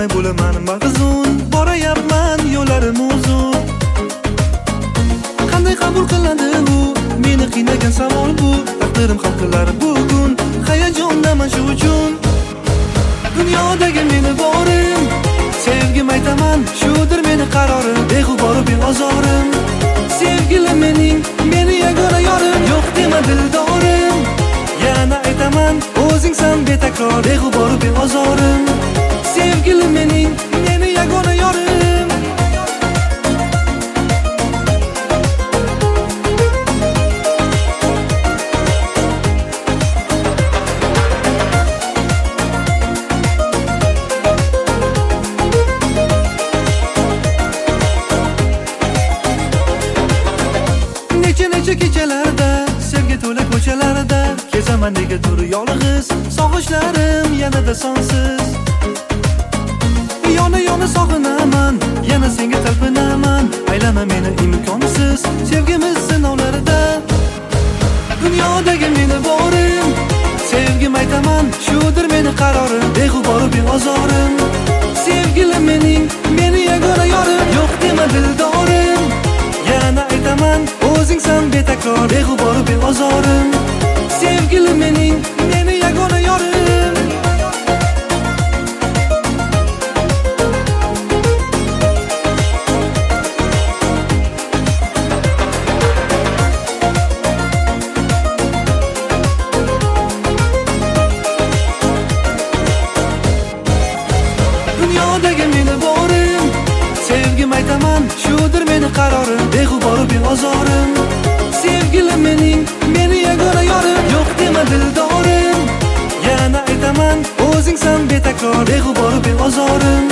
bilmay bo'laman mag'zun, borayapman yo'llarim uzun. Qanday qabul qiladi bu meni qiynagan savol bu? Taqdirim hal qilar bugun, hayajondaman shu uchun. Dunyodagi meni borim, sevgim aytaman, shudir meni qarorim, beg'ubor beozorim. Sevgilim mening, meni yagona yorim, yo'q dema dildorim. Yana aytaman, o'zingsan betakror, beg'ubor beozorim. Sevgilim mening, meni yagona yorim. Necha kechalarda, sevgi to'la ko'chalarda kezaman negadir yolg'iz, sog'ishlarim yanada sonsiz. Yona sog'inaman, yana senga talpinaman, aylama meni imkonsiz sevgimiz sinovlarida. Dunyodagi meni borim, sevgim aytaman, shudir meni qarorim, beg'ubor beozorim. Sevgilim mening, meni yagona yorim, yo'q dema dildorim. Yana aytaman, o'zingsan betakror, beg'ubor beozorim. Sevgilim mening, meni yagona yorim. Dunyodagi meni borim, sevgim aytaman, shudir meni qarorim, beg'ubor beozorim. Sevgilim mening, meni yagona yorim, yo'q dema dildorim. Yana aytaman, o'zingsan betakror, beg'ubor beozorim.